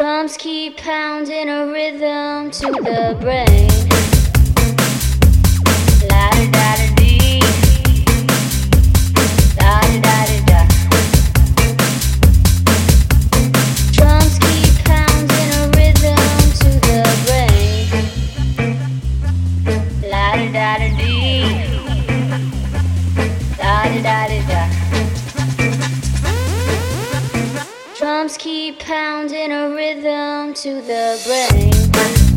Drums keep pounding a rhythm to the brain. La da da da dee, da da da da da. Drums keep pounding a rhythm to the brain. La da da da dee, da da da da da. Drums keep pounding a rhythm to the brain.